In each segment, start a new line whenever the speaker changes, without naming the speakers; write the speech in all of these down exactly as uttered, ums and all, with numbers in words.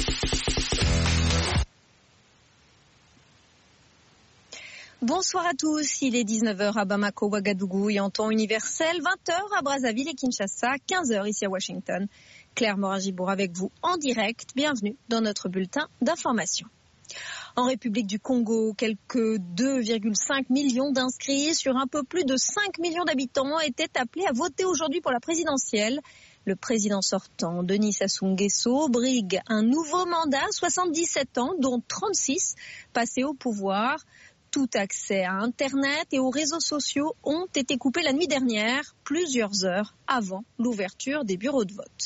Bonsoir à tous, il est dix-neuf heures à Bamako, Ouagadougou et en temps universel, vingt heures à Brazzaville et Kinshasa, quinze heures ici à Washington. Claire Morin-Gibour avec vous en direct, bienvenue dans notre bulletin d'information. En République du Congo, quelques deux virgule cinq millions d'inscrits sur un peu plus de cinq millions d'habitants étaient appelés à voter aujourd'hui pour la présidentielle. Le président sortant, Denis Sassou Nguesso, brigue un nouveau mandat, soixante-dix-sept ans, dont trente-six passés au pouvoir. Tout accès à Internet et aux réseaux sociaux ont été coupés la nuit dernière, plusieurs heures avant l'ouverture des bureaux de vote.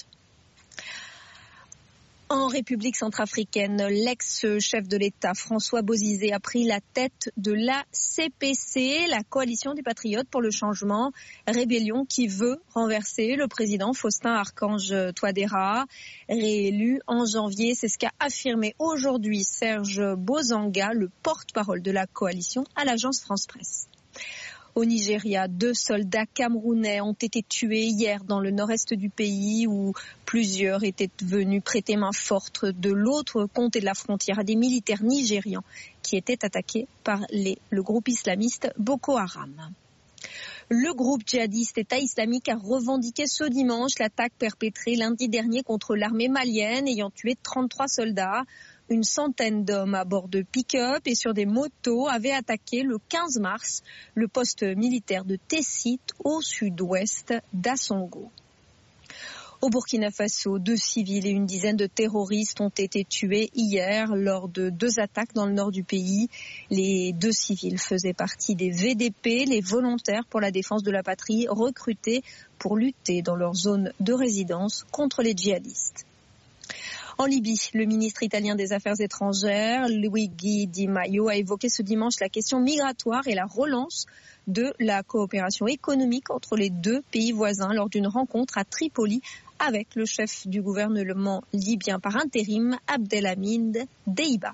En République centrafricaine, l'ex-chef de l'État François Bozizé a pris la tête de l'A C P C, la coalition des patriotes pour le changement, rébellion qui veut renverser le président Faustin Archange Touadéra, réélu en janvier. C'est ce qu'a affirmé aujourd'hui Serge Bozanga, le porte-parole de la coalition à l'agence France-Presse. Au Nigeria, deux soldats camerounais ont été tués hier dans le nord-est du pays où plusieurs étaient venus prêter main forte de l'autre côté de la frontière à des militaires nigérians qui étaient attaqués par les, le groupe islamiste Boko Haram. Le groupe djihadiste État islamique a revendiqué ce dimanche l'attaque perpétrée lundi dernier contre l'armée malienne ayant tué trente-trois soldats. Une centaine d'hommes à bord de pick-up et sur des motos avaient attaqué le quinze mars le poste militaire de Tessit au sud-ouest d'Assongo. Au Burkina Faso, deux civils et une dizaine de terroristes ont été tués hier lors de deux attaques dans le nord du pays. Les deux civils faisaient partie des V D P, les volontaires pour la défense de la patrie, recrutés pour lutter dans leur zone de résidence contre les djihadistes. En Libye, le ministre italien des Affaires étrangères, Luigi Di Maio, a évoqué ce dimanche la question migratoire et la relance de la coopération économique entre les deux pays voisins lors d'une rencontre à Tripoli avec le chef du gouvernement libyen par intérim, Abdelhamid Deiba.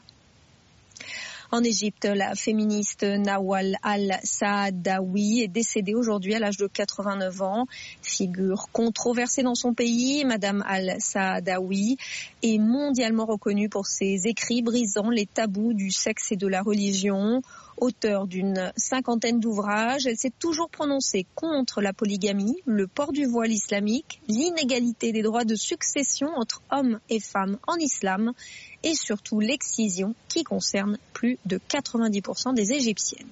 En Égypte, la féministe Nawal al-Saadawi est décédée aujourd'hui à l'âge de quatre-vingt-neuf ans. Figure controversée dans son pays, Madame al-Saadawi est mondialement reconnue pour ses écrits brisant les tabous du sexe et de la religion. Auteure d'une cinquantaine d'ouvrages, elle s'est toujours prononcée contre la polygamie, le port du voile islamique, l'inégalité des droits de succession entre hommes et femmes en islam et surtout l'excision qui concerne plus de quatre-vingt-dix pour cent des Égyptiennes.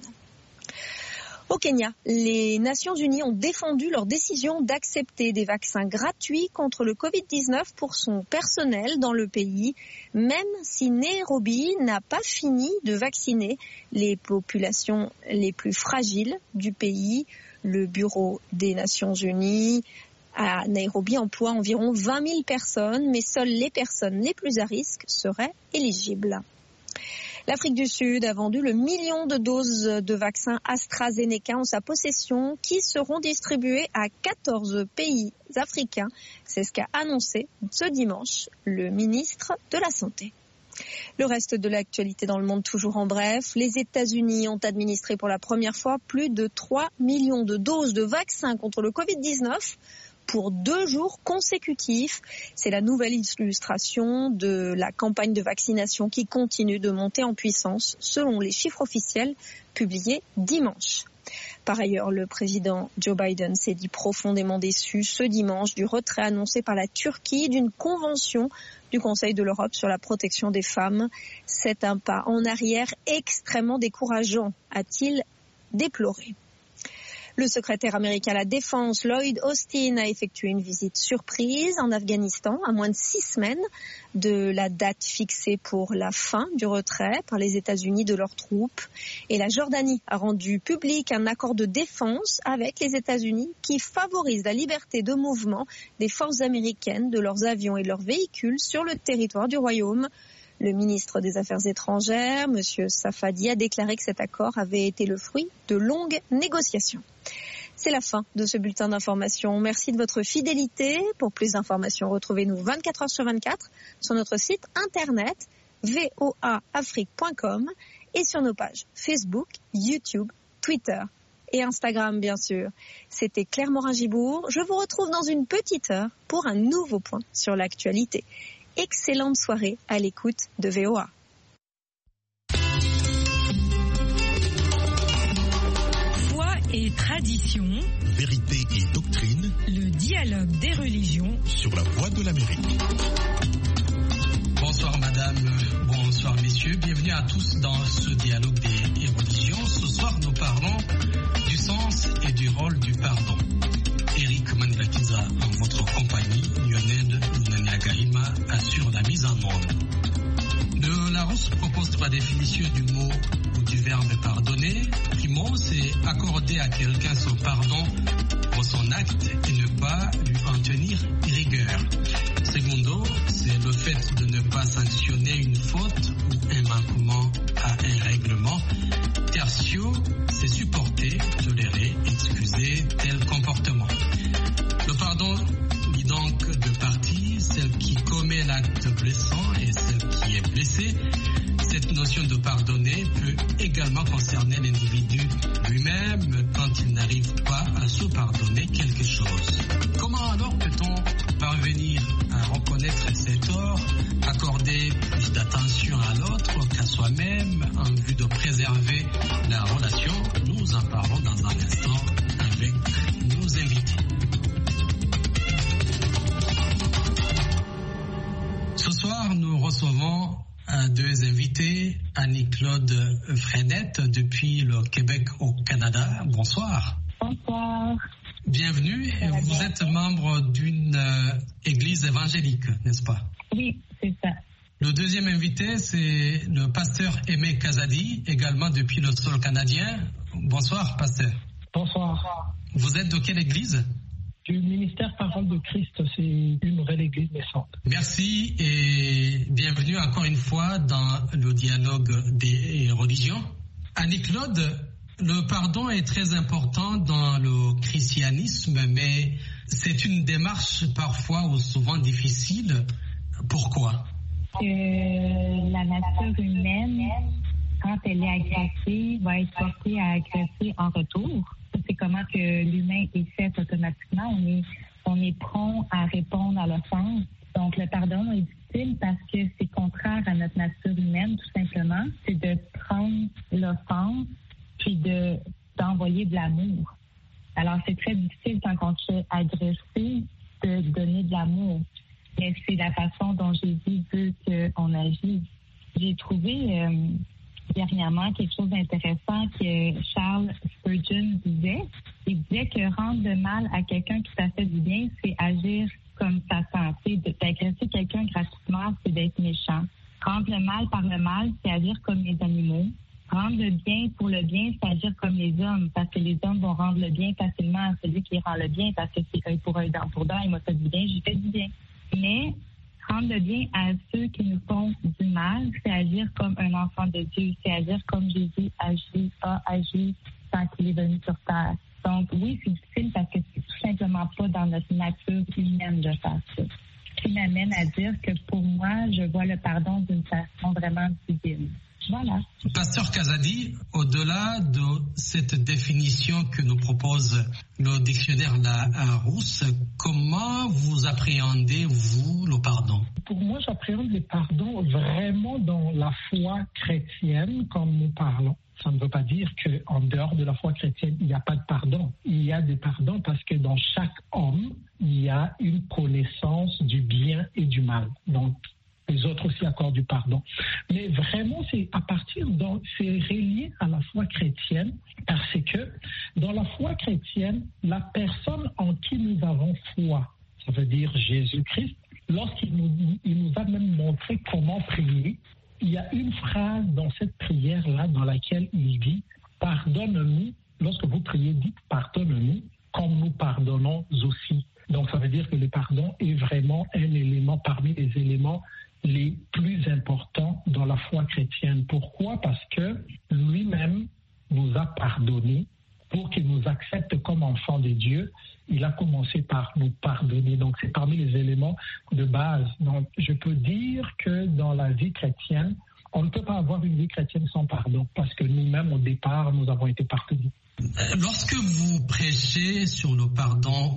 Au Kenya, les Nations Unies ont défendu leur décision d'accepter des vaccins gratuits contre le covid dix-neuf pour son personnel dans le pays, même si Nairobi n'a pas fini de vacciner les populations les plus fragiles du pays. Le Bureau des Nations Unies à Nairobi emploie environ vingt mille personnes, mais seules les personnes les plus à risque seraient éligibles. L'Afrique du Sud a vendu le million de doses de vaccins AstraZeneca en sa possession qui seront distribuées à quatorze pays africains. C'est ce qu'a annoncé ce dimanche le ministre de la Santé. Le reste de l'actualité dans le monde toujours en bref. Les États-Unis ont administré pour la première fois plus de trois millions de doses de vaccins contre le covid dix-neuf. Pour deux jours consécutifs. C'est la nouvelle illustration de la campagne de vaccination qui continue de monter en puissance selon les chiffres officiels publiés dimanche. Par ailleurs, le président Joe Biden s'est dit profondément déçu ce dimanche du retrait annoncé par la Turquie d'une convention du Conseil de l'Europe sur la protection des femmes. C'est un pas en arrière extrêmement décourageant, a-t-il déploré. Le secrétaire américain à la Défense, Lloyd Austin, a effectué une visite surprise en Afghanistan à moins de six semaines de la date fixée pour la fin du retrait par les États-Unis de leurs troupes. Et la Jordanie a rendu public un accord de défense avec les États-Unis qui favorise la liberté de mouvement des forces américaines, de leurs avions et de leurs véhicules sur le territoire du Royaume. Le ministre des Affaires étrangères, M. Safadi, a déclaré que cet accord avait été le fruit de longues négociations. C'est la fin de ce bulletin d'information. Merci de votre fidélité. Pour plus d'informations, retrouvez-nous vingt-quatre heures sur vingt-quatre sur notre site internet v o a afrique point com et sur nos pages Facebook, YouTube, Twitter et Instagram, bien sûr. C'était Claire Morin-Gibour. Je vous retrouve dans une petite heure pour un nouveau point sur l'actualité. excellente soirée à l'écoute de V O A.
Foi et tradition,
vérité et doctrine,
le dialogue des religions
sur la voie de l'Amérique.
Bonsoir madame, bonsoir messieurs, bienvenue à tous dans ce dialogue des religions. Ce soir nous parlons du sens et du rôle du pardon. Eric Manirakiza en votre compagnie, Lionel Lunaniagaima assure la mise en onde. Le Larousse propose trois définitions du mot ou du verbe pardonner. Primo, c'est accorder à quelqu'un son pardon pour son acte et ne pas lui en tenir rigueur. Secondo, c'est le fait de ne pas sanctionner une faute ou un manquement à un règlement. Tertio, c'est supporter, tolérer, excuser tel comportement. Le pardon dit donc deux parties, celle qui commet l'acte blessant et celle qui est blessée. Cette notion de pardonner peut également concerner l'individu lui-même quand il n'arrive pas à se pardonner quelque chose. Comment alors peut-on parvenir à reconnaître ses torts, accorder plus d'attention à l'autre qu'à soi-même en vue de préserver la relation? Nous en parlons dans un instant avec nos invités. Ce soir, nous recevons deux invités, Annie-Claude Frenette depuis le Québec au Canada. Bonsoir.
Bonsoir.
Bienvenue. Vous bien. Êtes membre d'une euh, église évangélique, n'est-ce pas?
Oui, c'est ça.
Le deuxième invité, c'est le pasteur Aimé Kazadi, également depuis le sol canadien. Bonsoir, pasteur.
Bonsoir.
Vous êtes de quelle église?
Du ministère Parole de Christ, c'est une nouvelle église naissante.
Merci et bienvenue encore une fois dans le dialogue des religions. Annie-Claude, le pardon est très important dans le christianisme, mais c'est une démarche parfois ou souvent difficile. Pourquoi?
Que la nature humaine, quand elle est agressée, va être portée à agresser en retour. C'est comment que l'humain est fait automatiquement. On est, on est prompt à répondre à l'offense. Donc, le pardon est difficile parce que c'est contraire à notre nature humaine, tout simplement. C'est de prendre l'offense puis de, d'envoyer de l'amour. Alors, c'est très difficile quand on se fait agresser de donner de l'amour. Mais c'est la façon dont Jésus veut qu'on agisse. J'ai trouvé euh, dernièrement quelque chose d'intéressant que Charles Spurgeon disait. Il disait que rendre le mal à quelqu'un qui t'a fait du bien, c'est agir comme sa santé. D'agresser quelqu'un gratuitement, c'est d'être méchant. Rendre le mal par le mal, c'est agir comme les animaux. Rendre le bien pour le bien, c'est agir comme les hommes, parce que les hommes vont rendre le bien facilement à celui qui rend le bien, parce que c'est œil pour œil, dent pour dent, il m'a fait du bien, j'ai fait du bien. Mais rendre le bien à ceux qui nous font du mal, c'est agir comme un enfant de Dieu, c'est agir comme Jésus agit, a agi quand il est venu sur terre. Donc oui, c'est difficile parce que c'est tout simplement pas dans notre nature humaine de faire ça. Ce qui m'amène à dire que pour moi, je vois le pardon d'une façon vraiment divine. Voilà.
Pasteur Kazadi, au-delà de cette définition que nous propose le dictionnaire Larousse, comment vous appréhendez, vous, le pardon?
Pour moi, j'appréhende le pardon vraiment dans la foi chrétienne, comme nous parlons. Ça ne veut pas dire qu'en dehors de la foi chrétienne, il n'y a pas de pardon. Il y a des pardons parce que dans chaque homme, il y a une connaissance du bien et du mal. Donc, les autres aussi accordent du pardon. Mais vraiment, c'est à partir de, c'est relié à la foi chrétienne parce que dans la foi chrétienne, la personne en qui nous avons foi, ça veut dire Jésus-Christ, lorsqu'il nous, il nous a même montré comment prier, il y a une phrase dans cette prière-là dans laquelle il dit « Pardonne-nous ». Lorsque vous priez, dites « Pardonne-nous » comme nous pardonnons aussi. Donc, ça veut dire que le pardon est vraiment un élément parmi les éléments les plus importants dans la foi chrétienne. Pourquoi? Parce que lui-même nous a pardonné pour qu'il nous accepte comme enfants de Dieu. Il a commencé par nous pardonner. Donc, c'est parmi les éléments de base. Donc, je peux dire que dans la vie chrétienne, on ne peut pas avoir une vie chrétienne sans pardon parce que nous-mêmes, au départ, nous avons été pardonnés.
Lorsque vous prêchez sur le pardon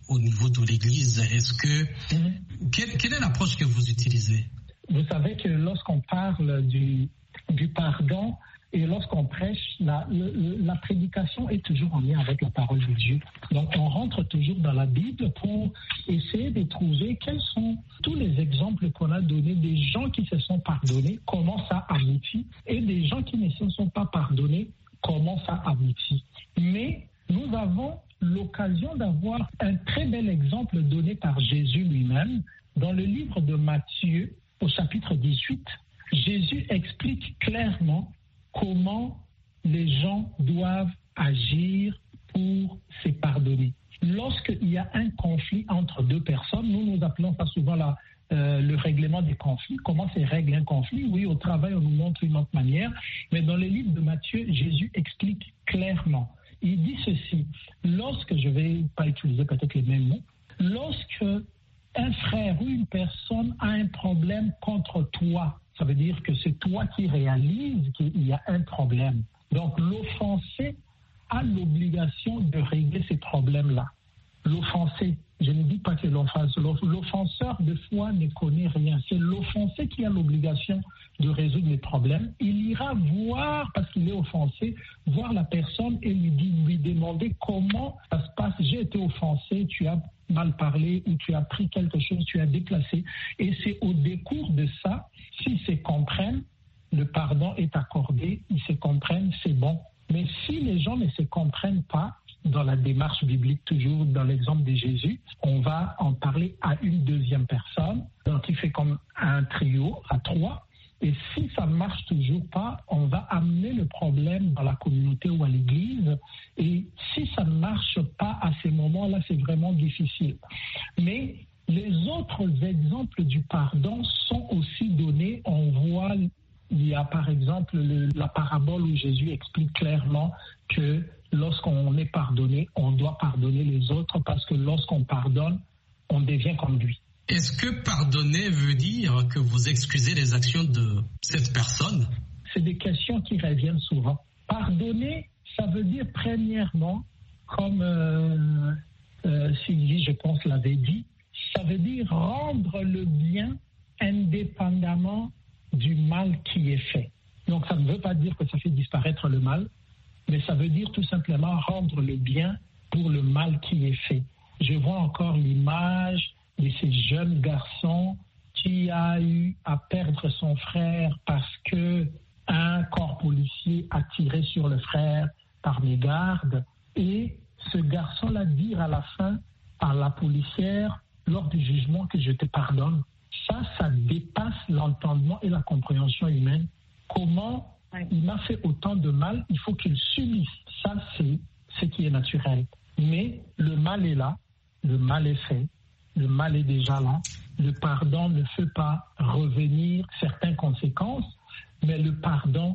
au niveau de l'Église. Est-ce que mm-hmm. quelle, quelle est l'approche que vous utilisez?
Vous savez que lorsqu'on parle du, du pardon et lorsqu'on prêche, la, le, la prédication est toujours en lien avec la parole de Dieu. Donc on rentre toujours dans la Bible pour essayer de trouver quels sont tous les exemples qu'on a donnés des gens qui se sont pardonnés, comment ça aboutit, et des gens qui ne se sont pas pardonnés, comment ça aboutit. Mais nous avons l'occasion d'avoir un très bel exemple donné par Jésus lui-même dans le livre de Matthieu au chapitre dix-huit. Jésus explique clairement comment les gens doivent agir pour se pardonner. Lorsqu'il y a un conflit entre deux personnes, nous nous appelons ça souvent la, euh, le règlement des conflits. Comment se règle un conflit? Oui, au travail, on nous montre une autre manière. Mais dans le livre de Matthieu, Jésus explique clairement. Il dit ceci, lorsque, je ne vais pas utiliser peut-être les mêmes mots, lorsque un frère ou une personne a un problème contre toi, ça veut dire que c'est toi qui réalises qu'il y a un problème. Donc l'offensé a l'obligation de régler ces problèmes-là. L'offensé, je ne dis pas que l'offenseur, l'offenseur de foi ne connaît rien. C'est l'offensé qui a l'obligation de résoudre les problèmes. Il ira voir, parce qu'il est offensé, voir la personne et lui, dit, lui demander comment ça se passe. J'ai été offensé, tu as mal parlé ou tu as pris quelque chose, tu as déplacé. Et c'est au décours de ça, s'ils se comprennent, le pardon est accordé, ils se comprennent, c'est bon. Mais si les gens ne se comprennent pas, dans la démarche biblique, toujours dans l'exemple de Jésus, on va en parler à une deuxième personne, donc il fait comme un trio, à trois. Et si ça ne marche toujours pas, on va amener le problème dans la communauté ou à l'église. Et si ça ne marche pas à ces moments-là, c'est vraiment difficile. Mais les autres exemples du pardon sont aussi donnés. On voit, il y a par exemple le, la parabole où Jésus explique clairement que lorsqu'on est pardonné, on doit pardonner les autres parce que lorsqu'on pardonne, on devient comme lui.
Est-ce que pardonner veut dire que vous excusez les actions de cette personne?
C'est des questions qui reviennent souvent. Pardonner, ça veut dire premièrement, comme euh, euh, Sylvie, je pense, l'avait dit, ça veut dire rendre le bien indépendamment du mal qui est fait. Donc ça ne veut pas dire que ça fait disparaître le mal, mais ça veut dire tout simplement rendre le bien pour le mal qui est fait. Je vois encore l'image de ces jeunes garçons qui a eu à perdre son frère parce que un corps policier a tiré sur le frère par mégarde, et ce garçon-là dit à la fin à la policière lors du jugement que je te pardonne. Ça, ça dépasse l'entendement et la compréhension humaine. Comment il m'a fait autant de mal, il faut qu'il subisse. Ça, c'est ce qui est naturel. Mais le mal est là, le mal est fait. Le mal est déjà là. Le pardon ne fait pas revenir certaines conséquences, mais le pardon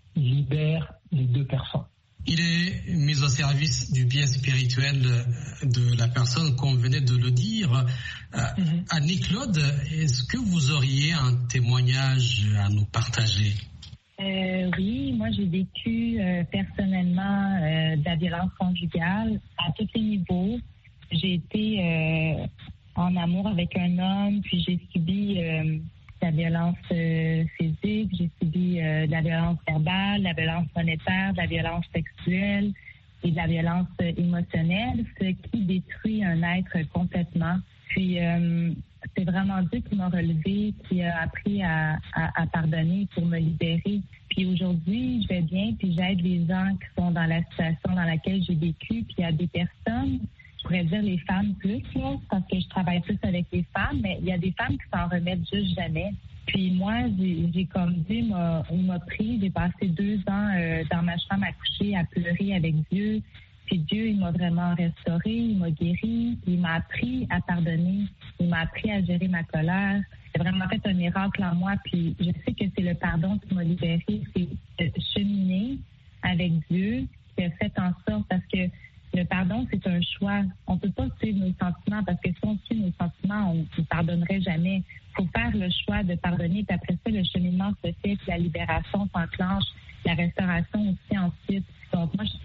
libère les deux personnes.
Il est mis au service du bien spirituel de la personne, comme venait de le dire. Mm-hmm. Annie-Claude, est-ce que vous auriez un témoignage à nous partager?
Euh, oui, moi j'ai vécu euh, personnellement euh, de la violence conjugale à tous les niveaux. J'ai été euh, en amour avec un homme, puis j'ai subi euh, de la violence euh, physique, j'ai subi euh, de la violence verbale, de la violence monétaire, de la violence sexuelle et de la violence euh, émotionnelle, ce qui détruit un être complètement. Puis euh, c'est vraiment Dieu qui m'a relevé, qui a appris à, à, à pardonner pour me libérer. Puis aujourd'hui, je vais bien, puis j'aide les gens qui sont dans la situation dans laquelle j'ai vécu, puis il y a des personnes, je pourrais dire les femmes plus, là, parce que je travaille plus avec les femmes, mais il y a des femmes qui s'en remettent juste jamais. Puis moi, j'ai, j'ai comme Dieu m'a, m'a pris, j'ai passé deux ans euh, dans ma chambre à coucher, à pleurer avec Dieu. Puis Dieu, il m'a vraiment restauré, il m'a guéri, il m'a appris à pardonner, il m'a appris à gérer ma colère. Il a vraiment fait un miracle en moi, puis je sais que c'est le pardon qui m'a libérée, c'est cheminer avec Dieu, qui a fait en sorte, parce que le pardon, c'est un choix. On ne peut pas suivre nos sentiments, parce que si on suit nos sentiments, on ne pardonnerait jamais. Il faut faire le choix de pardonner, puis après ça, le cheminement se fait, puis la libération s'enclenche, la restauration aussi ensuite. Donc, moi, je suis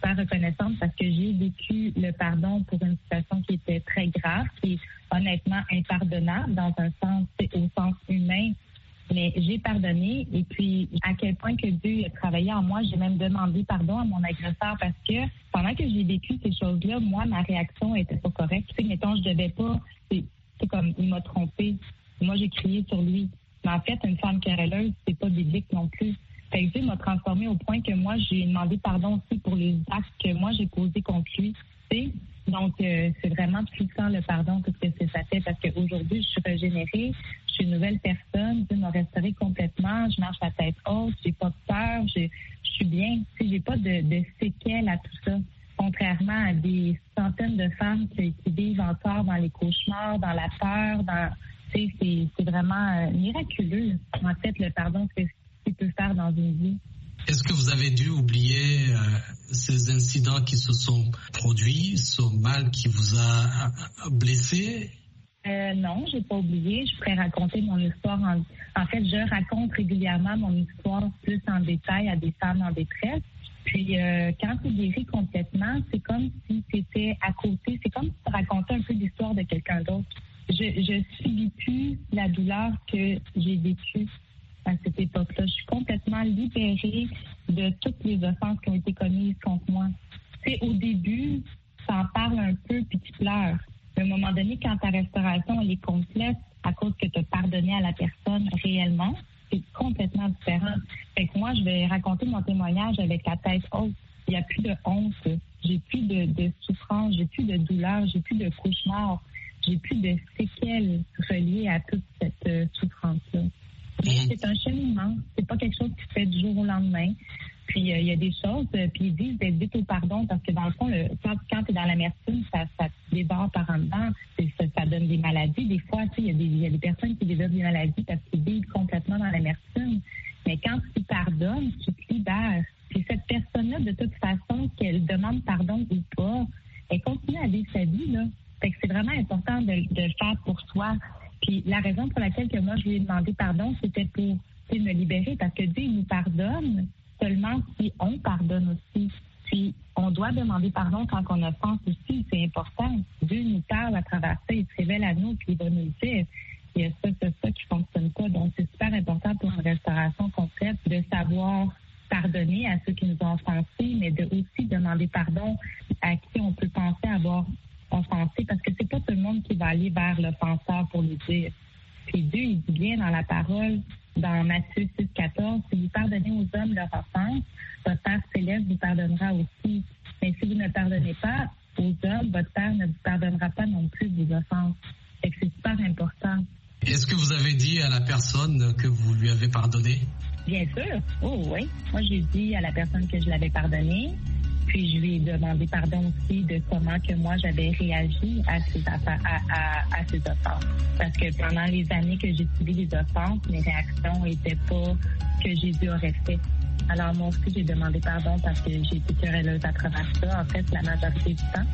super reconnaissante parce que j'ai vécu le pardon pour une situation qui était très grave, qui est honnêtement impardonnable dans un sens, au sens humain. Mais j'ai pardonné et puis à quel point que Dieu a travaillé en moi, j'ai même demandé pardon à mon agresseur parce que pendant que j'ai vécu ces choses-là, moi, ma réaction était pas correcte. Tu sais, mettons, je devais pas, c'est, c'est comme, il m'a trompé. Moi, j'ai crié sur lui. Mais en fait, une femme querelleuse, c'est pas biblique non plus. Fait que Dieu m'a transformée au point que moi, j'ai demandé pardon aussi pour les actes que moi, j'ai posés contre lui. Tu sais? Donc, euh, c'est vraiment puissant le pardon, tout ce que ça fait, parce qu'aujourd'hui, je suis régénérée, je suis une nouvelle personne, Dieu m'a restaurée complètement, je marche la tête haute, j'ai pas peur, je, je suis bien, tu sais, j'ai pas de, de séquelles à tout ça, contrairement à des centaines de femmes qui, qui vivent encore dans les cauchemars, dans la peur, dans, tu sais, c'est, c'est vraiment euh, miraculeux, en fait, le pardon, ce qu'il peut faire dans une vie.
Est-ce que vous avez dû oublier euh, ces incidents qui se sont produits, ce mal qui vous a blessé?
Euh, non, j'ai pas oublié. Je pourrais raconter mon histoire. En, en fait, je raconte régulièrement mon histoire plus en détail à des femmes en détresse. Puis, euh, quand tu guéris complètement, c'est comme si tu étais à côté. C'est comme si tu racontais un peu l'histoire de quelqu'un d'autre. Je, je subis plus la douleur que j'ai vécue à cette époque-là. Je suis complètement libérée de toutes les offenses qui ont été commises contre moi. Tu sais, au début, t'en parles un peu puis tu pleures. Mais à un moment donné, quand ta restauration elle est complète à cause que tu as pardonné à la personne réellement, c'est complètement différent. Fait que moi, je vais raconter mon témoignage avec la tête haute. Il n'y a plus de honte. J'ai plus de, de souffrance. J'ai plus de douleur. J'ai plus de cauchemar. J'ai plus de séquelles reliées à toute cette euh, souffrance-là. Mais c'est un cheminement. C'est pas quelque chose qui se fait du jour au lendemain. Puis il euh, y a des choses, euh, puis ils disent d'être vite au pardon parce que dans le fond, le, quand, quand tu es dans l'amertume, ça, ça te déborde par en dedans. Ça, ça donne des maladies. Des fois, tu sais, il y a des, il y a des personnes qui développent des maladies parce qu'ils vivent complètement dans l'amertume. Mais quand tu pardonnes, tu te libères. Puis cette personne-là, de toute façon, qu'elle demande pardon ou pas, elle continue à vivre sa vie, là. Fait que c'est vraiment important de, de le faire pour soi. Puis la raison pour laquelle que moi, je lui ai demandé pardon, c'était pour me libérer parce que Dieu, il nous pardonne seulement si on pardonne aussi. Puis on doit demander pardon quand on offense aussi, c'est important. Dieu nous parle à travers ça, il se révèle à nous, puis il va nous le dire. Il y a ça, ça, ça qui ne fonctionne pas. Donc c'est super important pour une restauration complète de savoir pardonner à ceux qui nous ont offensés, mais de aussi demander pardon à qui on peut penser avoir offensé, parce que c'est pas tout le monde qui va aller vers l'offenseur pour lui dire. Puis Dieu, il dit bien dans la parole, dans Matthieu six quatorze, si vous pardonnez aux hommes leur offense, votre Père céleste vous pardonnera aussi. Mais si vous ne pardonnez pas aux hommes, votre Père ne vous pardonnera pas non plus vos offenses. Fait que c'est super important.
Est-ce que vous avez dit à la personne que vous lui avez pardonné?
Bien sûr. Oh oui. Moi, j'ai dit à la personne que je l'avais pardonné. Puis je lui ai demandé pardon aussi de comment que moi j'avais réagi à ces, affaires, à, à, à ces offenses. Parce que pendant les années que j'ai subi les offenses, mes réactions n'étaient pas que Jésus aurait fait. Alors moi aussi j'ai demandé pardon parce que j'ai été querelleuse à travers ça. En fait, la majorité du temps,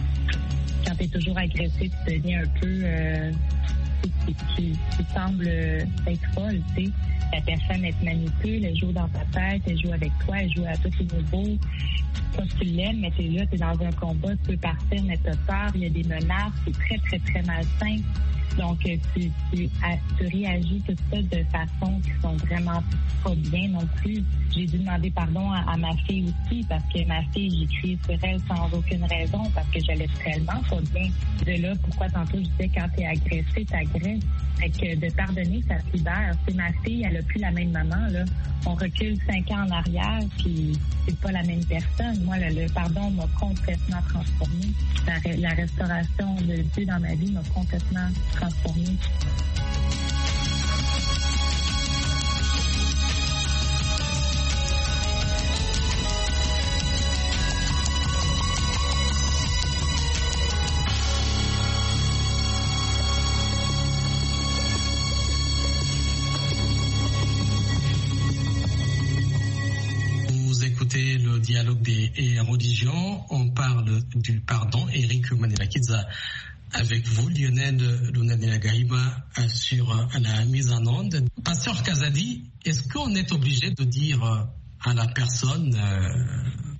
quand tu es toujours agressé, tu deviens un peu... Euh, tu, tu, tu sembles être folle, tu sais. La personne, elle te manipule, elle joue dans ta tête, elle joue avec toi, elle joue à tous les niveaux. Toi, tu l'aimes, mais t'es là, t'es dans un combat, tu peux partir, mais t'as peur, il y a des menaces, c'est très, très, très malsain. Donc, tu, tu, tu réagis tout ça de façon qui sont vraiment pas bien non plus. J'ai dû demander pardon à, à ma fille aussi parce que ma fille, j'ai crié sur elle sans aucune raison parce que j'allais tellement pas bien. De là, pourquoi tantôt je disais quand t'es agressé, t'agresses. Fait que de pardonner, ça se libère. C'est ma fille, elle a plus la même maman, là. On recule cinq ans en arrière, puis c'est pas la même personne. Moi, le, le pardon m'a complètement transformée. La, la restauration de Dieu dans ma vie m'a complètement transformée.
Le dialogue des religions, on parle du pardon. Eric Manilakidza avec vous, Lionel Lunanelagaïba sur la mise en onde. Pasteur Kazadi, est-ce qu'on est obligé de dire à la personne euh,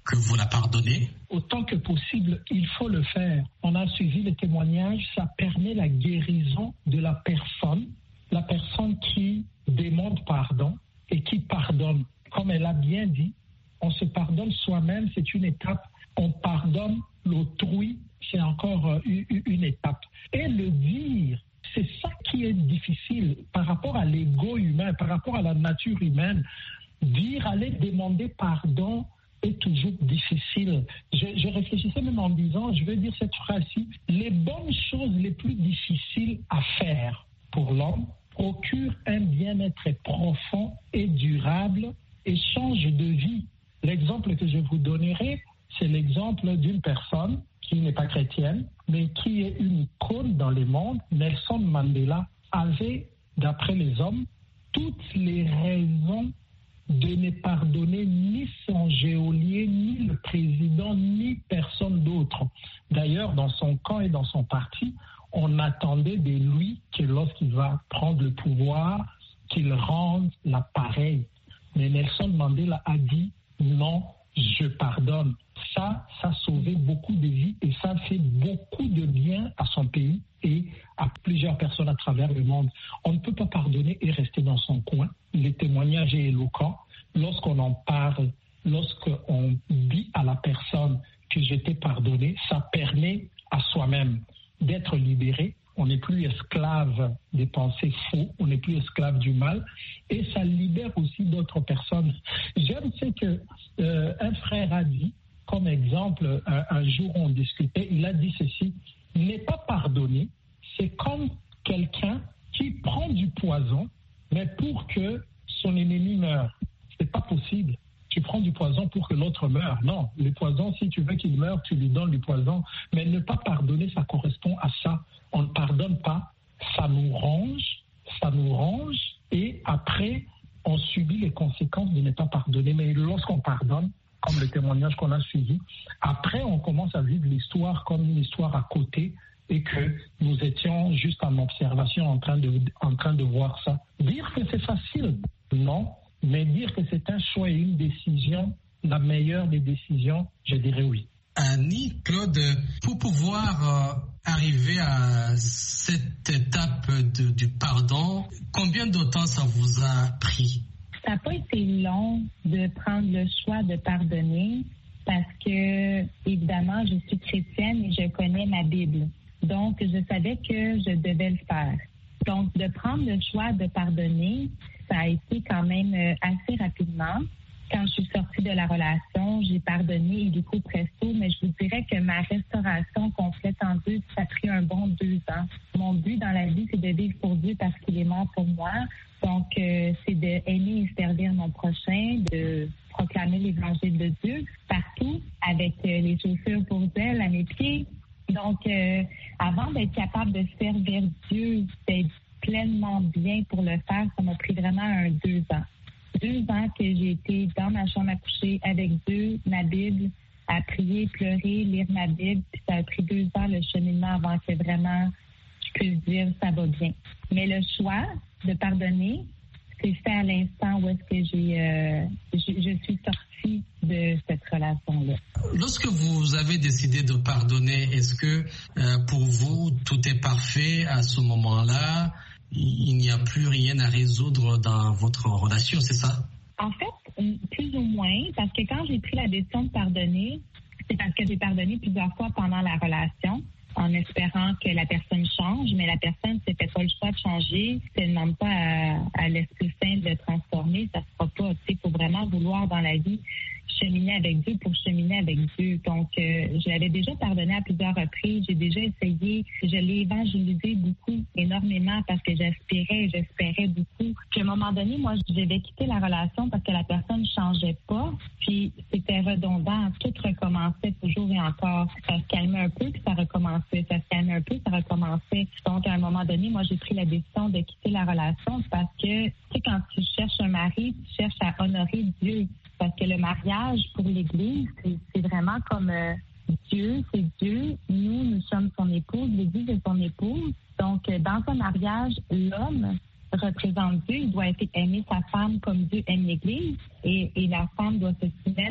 que vous la pardonnez?
Autant que possible, il faut le faire. On a suivi le témoignage, ça permet la guérison de la personne, la personne qui demande pardon et qui pardonne. Comme elle a bien dit, on se pardonne soi-même, c'est une étape. On pardonne l'autrui, c'est encore une étape. Et le dire, c'est ça qui est difficile par rapport à l'ego humain, par rapport à la nature humaine. Dire, aller demander pardon est toujours difficile. Je, je réfléchissais même en disant, je vais dire cette phrase-ci, les bonnes choses les plus difficiles à faire pour l'homme procurent un bien-être profond et durable et changent de vie. L'exemple que je vous donnerai, c'est l'exemple d'une personne qui n'est pas chrétienne, mais qui est une icône dans le monde. Nelson Mandela avait, d'après les hommes, toutes les raisons de ne pardonner ni son geôlier, ni le président, ni personne d'autre. D'ailleurs, dans son camp et dans son parti, on attendait de lui que lorsqu'il va prendre le pouvoir, qu'il rende l'appareil. Mais Nelson Mandela a dit non, je pardonne. Ça, ça a sauvé beaucoup de vies et ça fait beaucoup de bien à son pays et à plusieurs personnes à travers le monde. On ne peut pas pardonner et rester dans son coin. Le témoignage est éloquent. Lorsqu'on en parle, lorsqu'on dit à la personne que je t'ai pardonné, ça permet à soi-même d'être libéré. On n'est plus esclave des pensées faux, on n'est plus esclave du mal et ça libère aussi d'autres personnes. J'aime ce que euh, un frère a dit, comme exemple, un, un jour on discutait, il a dit ceci, ne pas pardonner, c'est comme quelqu'un qui prend du poison, mais pour que son ennemi meure. C'est pas possible. Tu prends du poison pour que l'autre meure. Non, le poison, si tu veux qu'il meure, tu lui donnes du poison. Mais ne pas pardonner, ça correspond à ça. On ne pardonne pas, ça nous ronge, ça nous ronge, et après, on subit les conséquences de ne pas pardonner. Mais lorsqu'on pardonne, comme le témoignage qu'on a suivi, après, on commence à vivre l'histoire comme une histoire à côté, et que nous étions juste en observation en train de, en train de voir ça. Dire que c'est facile, non. Mais dire que c'est un choix et une décision, la meilleure des décisions, je dirais oui.
Annie, Claude, pour pouvoir euh, arriver à cette étape de, du pardon, combien de temps ça vous a pris?
Ça n'a pas été long de prendre le choix de pardonner parce que, évidemment, je suis chrétienne et je connais ma Bible. Donc, je savais que je devais le faire. Donc, de prendre le choix de pardonner, ça a été quand même assez rapidement. Quand je suis sortie de la relation, j'ai pardonné et du coup presto, mais je vous dirais que ma restauration complète en Dieu, ça a pris un bon deux ans. Mon but dans la vie, c'est de vivre pour Dieu parce qu'il est mort pour moi. Donc, euh, c'est d'aimer et servir mon prochain, de proclamer l'évangile de Dieu partout avec euh, les chaussures pour zèle à mes pieds. Donc, euh, avant d'être capable de servir Dieu, d'être pleinement bien pour le faire, ça m'a pris vraiment un deux ans. Deux ans que j'ai été dans ma chambre à coucher avec Dieu, ma Bible, à prier, pleurer, lire ma Bible. Puis ça a pris deux ans le cheminement avant que vraiment je puisse dire ça va bien. Mais le choix de pardonner, c'est fait à l'instant où est-ce que j'ai, euh, je, je suis sortie de cette relation-là.
Lorsque vous avez décidé de pardonner, est-ce que euh, pour vous tout est parfait à ce moment-là? Il n'y a plus rien à résoudre dans votre relation, c'est ça?
En fait, plus ou moins, parce que quand j'ai pris la décision de pardonner, c'est parce que j'ai pardonné plusieurs fois pendant la relation, en espérant que la personne change, mais la personne ne fait pas le choix de changer, ne demande pas à, à l'Esprit Saint de le transformer, ça ne se fera pas. Il faut vraiment vouloir dans la vie cheminer avec Dieu pour cheminer avec Dieu. Donc, euh, je l'avais déjà pardonné à plusieurs reprises. J'ai déjà essayé. Je l'ai évangélisé beaucoup, énormément, parce que j'aspirais, j'espérais beaucoup. Puis, à un moment donné, moi, je devais quitter la relation parce que la personne ne changeait pas. Puis, c'était redondant. Tout recommençait toujours et encore. Ça se calmait un peu, puis ça recommençait. Ça se calmait un peu, ça recommençait. Donc, à un moment donné, moi, j'ai pris la décision de quitter la relation parce que, tu sais, quand tu cherches un mari, tu cherches à honorer Dieu. Parce que le mariage pour l'Église, c'est, c'est vraiment comme euh, Dieu, c'est Dieu. Nous, nous sommes son épouse, l'Église est son épouse. Donc, euh, dans un mariage, l'homme représente Dieu. Il doit aimer sa femme comme Dieu aime l'Église. Et, et la femme doit se soumettre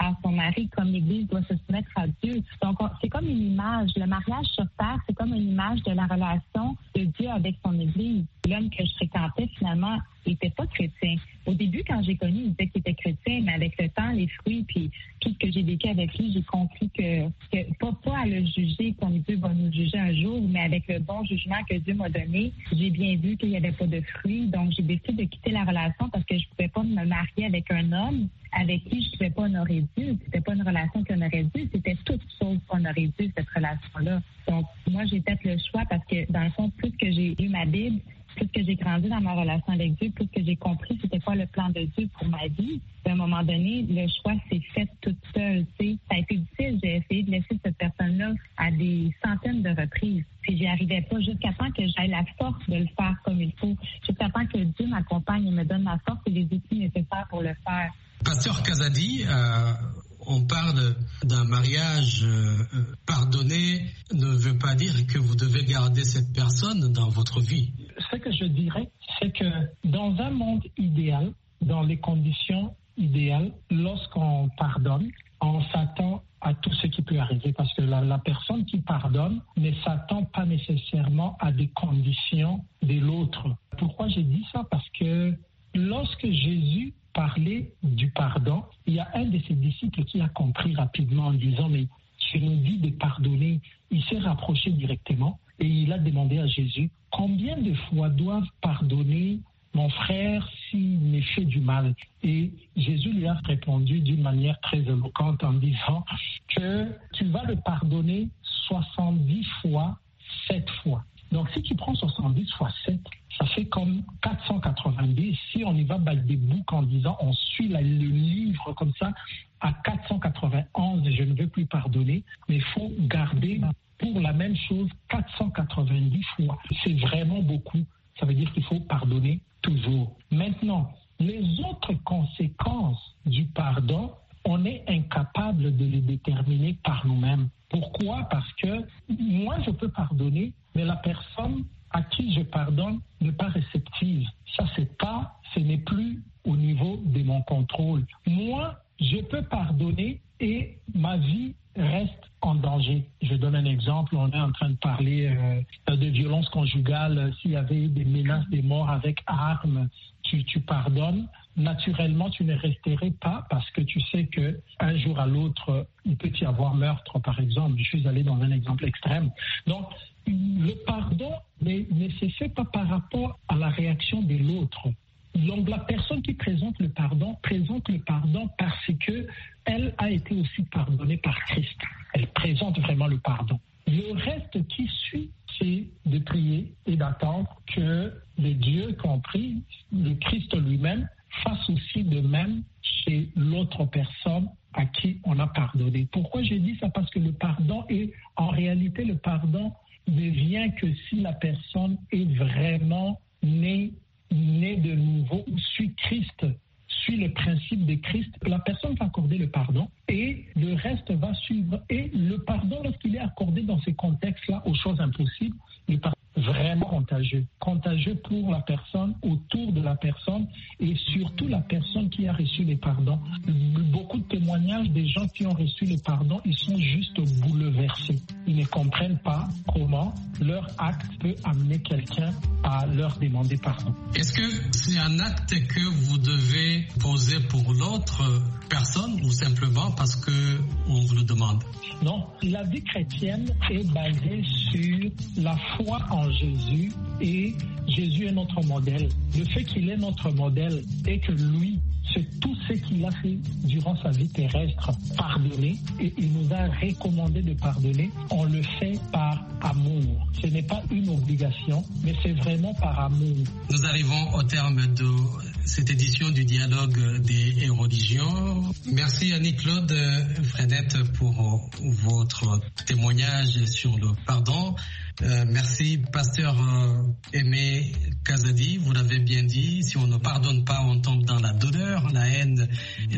à son mari, comme l'Église doit se soumettre à Dieu. Donc, on, c'est comme une image. Le mariage sur terre, c'est comme une image de la relation de Dieu avec son Église. L'homme que je fréquentais, finalement, n'était pas chrétien. Au début, quand j'ai connu, il disait qu'il était chrétien, mais avec le temps, les fruits, puis tout ce que j'ai vécu avec lui, j'ai compris que, que pas, pas à le juger comme Dieu va nous juger un jour, mais avec le bon jugement que Dieu m'a donné, j'ai bien vu qu'il n'y avait pas de fruits. Donc, j'ai décidé de quitter la relation parce que je ne pouvais pas me marier avec un homme avec qui je ne pouvais pas honorer Dieu. C'était pas une relation qu'on aurait dû, c'était toute chose qu'on aurait dû, cette relation-là. Donc, moi, j'ai fait le choix parce que, dans le fond, plus que j'ai lu ma Bible, plus que j'ai grandi dans ma relation avec Dieu, plus que j'ai compris c'était quoi le plan de Dieu pour ma vie. À un moment donné, le choix s'est fait toute seule. T'sais. Ça a été difficile. J'ai essayé de laisser cette personne-là à des centaines de reprises. Puis j'y arrivais pas jusqu'à temps que j'aie la force de le faire comme il faut. Jusqu'à temps que Dieu m'accompagne et me donne la force et les outils nécessaires pour le faire.
Pasteur Kazadi, euh, on parle d'un mariage euh, pardonné ne veut pas dire que vous devez garder cette personne dans votre vie.
Ce que je dirais, c'est que dans un monde idéal, dans les conditions idéales, lorsqu'on pardonne, on s'attend à tout ce qui peut arriver parce que la, la personne qui pardonne ne s'attend pas nécessairement à des conditions de l'autre. Pourquoi j'ai dit ça? Parce que lorsque Jésus parlait du pardon, il y a un de ses disciples qui a compris rapidement en disant « mais tu nous dis de pardonner ». Il s'est rapproché directement et il a demandé à Jésus « combien de fois doivent pardonner mon frère s'il me fait du mal ?» Et Jésus lui a répondu d'une manière très éloquente en disant que tu vas le pardonner soixante-dix fois, sept fois. Donc, si tu prends soixante-dix fois sept, ça fait comme quatre cent quatre-vingt-dix. Si on y va battre des boucs en disant on suit la, le livre comme ça, à quatre cent quatre-vingt-onze, je ne veux plus pardonner, mais il faut garder pour la même chose quatre cent quatre-vingt-dix fois. C'est vraiment beaucoup. Ça veut dire qu'il faut pardonner toujours. Maintenant, les autres conséquences du pardon, on est incapable de les déterminer par nous-mêmes. Pourquoi? Parce que moi, je peux pardonner, mais la personne à qui je pardonne n'est pas réceptive. Ça, c'est pas, ce n'est plus au niveau de mon contrôle. Moi, je peux pardonner et ma vie reste en danger. Je donne un exemple. On est en train de parler euh, de violence conjugale. S'il y avait des menaces de mort avec armes, tu, tu pardonnes. Naturellement, tu ne resterais pas parce que tu sais que un jour à l'autre, il peut y avoir meurtre, par exemple. Je suis allé dans un exemple extrême. Donc, le pardon ne, ne se fait pas par rapport à la réaction de l'autre. Donc, la personne qui présente le pardon présente le pardon parce que elle a été aussi pardonnée par Christ. Elle présente vraiment le pardon. Le reste qui suit, c'est de prier et d'attendre que le Dieu compris, le Christ lui-même, fasse aussi de même chez l'autre personne à qui on a pardonné. Pourquoi j'ai dit ça? Parce que le pardon est, en réalité, le pardon ne vient que si la personne est vraiment née, née de nouveau, ou suit Christ, suit le principe de Christ. La personne va accorder le pardon et le reste va suivre. Et le pardon, lorsqu'il est accordé dans ces contextes-là aux choses impossibles, le pardon est vraiment contagieux. Contagieux pour la personne, autour de la personne et surtout la personne qui a reçu le pardon. Beaucoup de témoignages des gens qui ont reçu le pardon, ils sont juste bouleversés. Ils ne comprennent pas comment leur acte peut amener quelqu'un à leur demander pardon.
Est-ce que c'est un acte que vous devez poser pour l'autre personne ou simplement parce qu'on vous le demande?
Non, la vie chrétienne est basée sur la foi en Jésus et Jésus est notre modèle. Le fait qu'il est notre modèle et que lui, c'est tout ce qu'il a fait durant sa vie terrestre, pardonner, et il nous a recommandé de pardonner, on le fait par amour. Ce n'est pas une obligation, mais c'est vraiment par amour.
Nous arrivons au terme de cette édition du dialogue des religions. Merci Annie-Claude Frenette pour votre témoignage sur le pardon. Euh, merci Pasteur euh, Aimé Kazadi, vous l'avez bien dit, si on ne pardonne pas, on tombe dans la douleur, la haine et la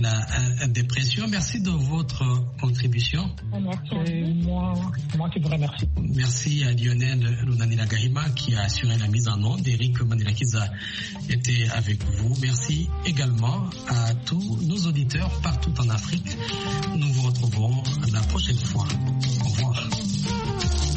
la euh, dépression. Merci de votre contribution.
C'est moi, moi qui vous remercie.
Merci à Lionel Lunanila Gahima qui a assuré la mise en onde. Eric Manilakiza était avec vous. Merci également à tous nos auditeurs partout en Afrique. Nous vous retrouvons la prochaine fois. Au revoir.